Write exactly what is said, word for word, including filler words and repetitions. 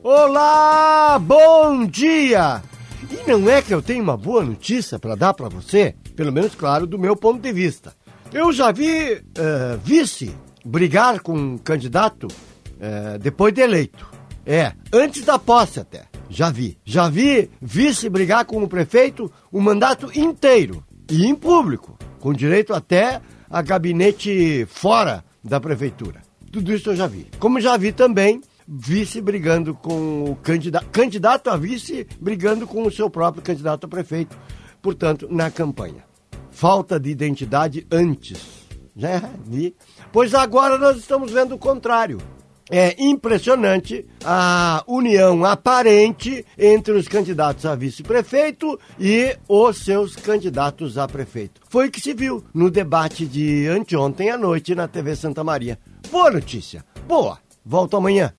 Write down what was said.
Olá, bom dia! E não é que eu tenho uma boa notícia para dar para você? Pelo menos, claro, do meu ponto de vista. Eu já vi uh, vice brigar com um candidato uh, depois de eleito. É, antes da posse até. Já vi. Já vi vice brigar com o prefeito o mandato inteiro. E em público. Com direito até a gabinete fora da prefeitura. Tudo isso eu já vi. Como já vi também vice brigando com o candidato, candidato a vice brigando com o seu próprio candidato a prefeito, portanto, na campanha. Falta de identidade antes, né? E, pois agora nós estamos vendo o contrário. É impressionante a união aparente entre os candidatos a vice-prefeito e os seus candidatos a prefeito. Foi o que se viu no debate de anteontem à noite na T V Santa Maria. Boa notícia, boa. Volto amanhã.